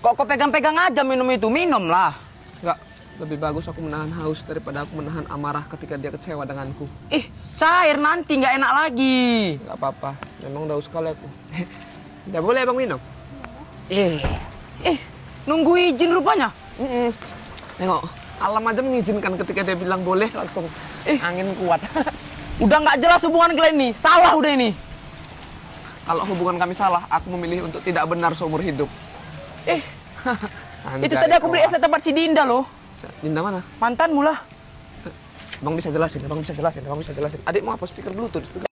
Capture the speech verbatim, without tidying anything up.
Kok kau pegang-pegang aja minum itu? Minum lah. Enggak, lebih bagus aku menahan haus daripada aku menahan amarah ketika dia kecewa denganku. Ih, cair nanti nggak enak lagi. Enggak apa-apa, memang daus sekali aku. Tidak boleh abang minum? Eh, eh, nunggu izin rupanya. Mm -mm. Tengok, alam aja mengizinkan ketika dia bilang boleh langsung. Eh, angin kuat. Udah nggak jelas hubungan kalian nih. Salah udah ini. Kalau hubungan kami salah, aku memilih untuk tidak benar seumur hidup. Eh, itu tadi aku beli es tempat si Dinda loh. Dinda mana? Mantanmu lah. Bang bisa jelasin, bang bisa jelasin, bang bisa jelasin. Adikmu apa speaker Bluetooth?